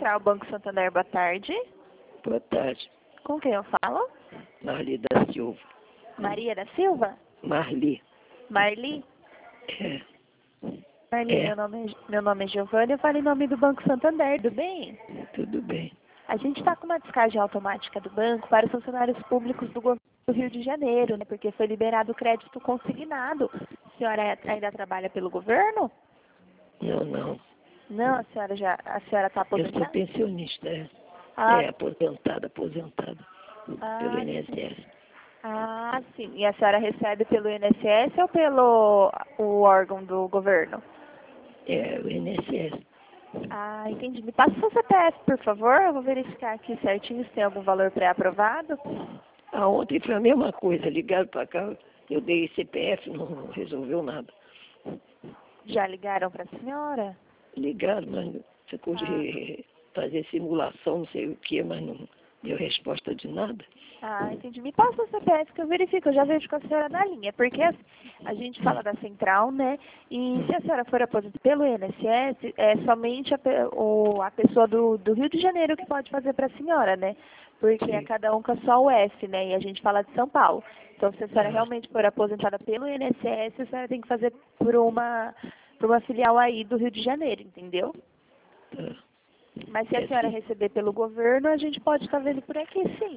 Central Banco Santander, boa tarde. Boa tarde. Com quem eu falo? Marli da Silva. Maria da Silva? Marli. Marli? É. Marli, É. meu nome é Giovana, eu falo em nome do Banco Santander, tudo bem? Tudo bem. A gente está com uma descagem automática do banco para os funcionários públicos do governo do Rio de Janeiro, né? Porque foi liberado o crédito consignado. A senhora ainda trabalha pelo governo? Não. Não, a senhora está Eu sou aposentada? pensionista, é. Ah, Aposentada pelo sim. INSS. Ah, sim. E a senhora recebe pelo INSS ou pelo o órgão do governo? É, o INSS. Ah, entendi. Me passa o seu CPF, por favor. Eu vou verificar aqui certinho se tem algum valor pré-aprovado. Ontem foi a mesma coisa, ligaram para cá, eu dei CPF, não resolveu nada. Já ligaram para a senhora? Ligaram, mas ficou Ah. de fazer simulação, não sei o que, mas não deu resposta de nada. Ah, entendi. Me passa o CPF que eu verifico. Eu já vejo com a senhora na linha. Porque a gente fala da central, né? E se a senhora for aposentada pelo INSS, é somente a pessoa do Rio de Janeiro que pode fazer para a senhora, né? Porque é Sim. cada um com a sua UF, né? E a gente fala de São Paulo. Então, se a senhora Ah. realmente for aposentada pelo INSS, a senhora tem que fazer por uma filial aí do Rio de Janeiro, entendeu? Tá. Mas se a senhora Sim. receber pelo governo, a gente pode estar vendo por aqui, sim.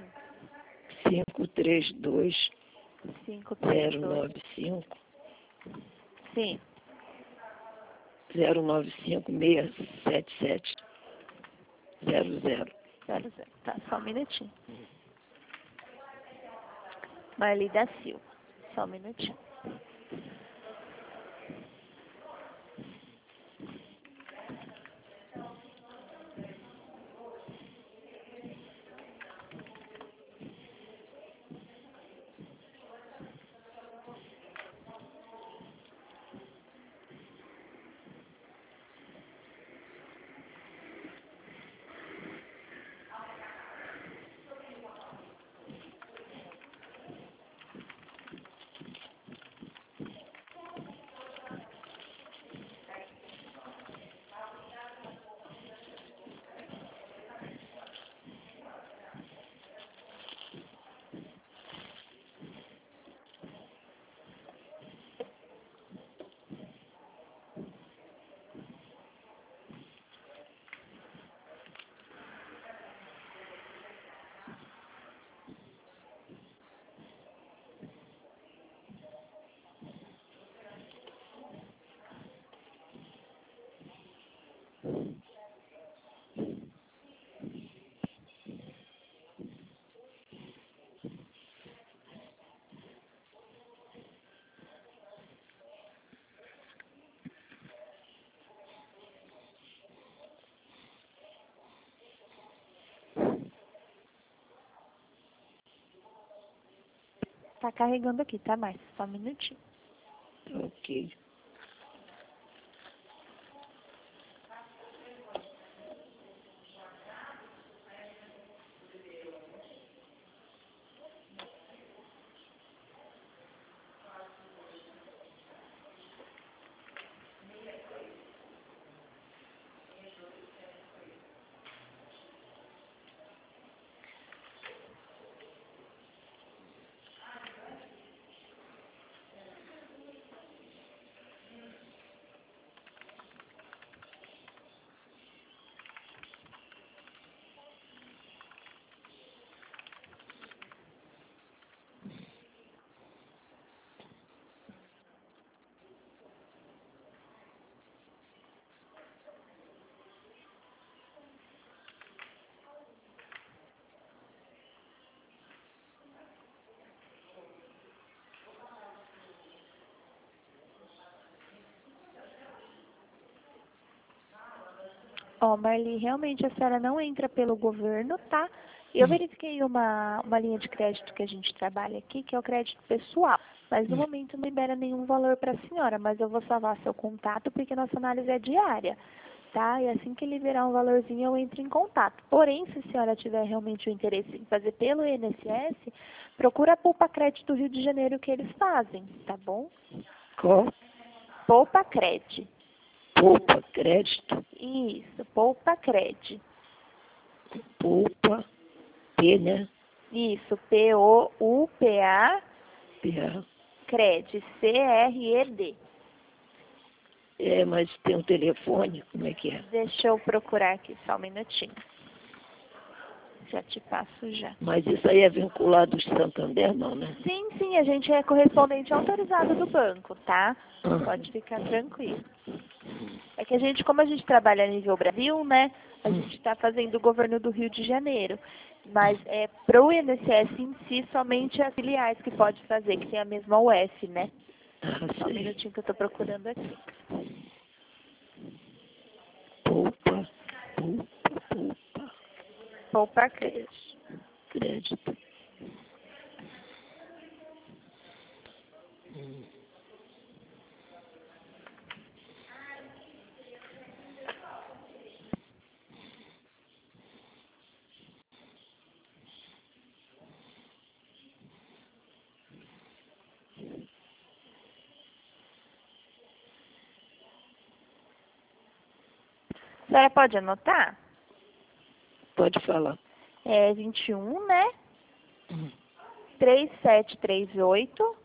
532 532. 095 Sim. 095 677 00. 00. Tá, só um minutinho. Marli da Silva. Só um minutinho. Tá carregando aqui, tá, Márcia? Só um minutinho. Ok. Ó, Marli, realmente a senhora não entra pelo governo, tá? Eu verifiquei uma linha de crédito que a gente trabalha aqui, que é o crédito pessoal. Mas no momento não libera nenhum valor para a senhora, mas eu vou salvar seu contato porque nossa análise é diária, tá? E assim que liberar um valorzinho eu entro em contato. Porém, se a senhora tiver realmente o interesse em fazer pelo INSS, procura a Poupa Crédito do Rio de Janeiro que eles fazem, tá bom? Qual? Poupa Crédito. Poupa crédito? Isso, Poupa Crédito. Poupa, P, né? Isso, P-O-U-P-A, P-A. Cred, C-R-E-D. É, mas tem um telefone, como é que é? Deixa eu procurar aqui, só um minutinho. Já te passo já. Mas isso aí é vinculado ao Santander, não, né? Sim, sim, a gente é correspondente autorizado do banco, tá? Ah. Pode ficar tranquilo. É que a gente, como a gente trabalha a nível Brasil, né? A gente está fazendo o governo do Rio de Janeiro. Mas para o INSS em si, somente as filiais que pode fazer, que tem a mesma UF, né? Só um sei. minutinho que eu estou procurando aqui. Poupa. Poupa Cred. Crédito. A senhora pode anotar? Pode falar. É 21, né? Hum. 3738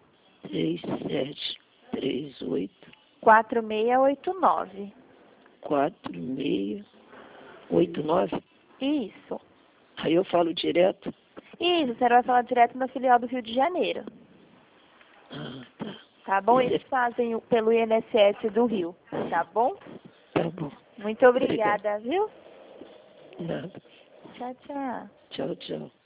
3738 4689. 4689. Isso. Aí eu falo direto. Isso, a senhora vai falar direto na filial do Rio de Janeiro. Ah, tá. Tá bom? Isso Eles fazem pelo INSS do Rio. Tá bom? Tá bom. Muito obrigada, viu? Nada. Tchau, tchau. Tchau, tchau.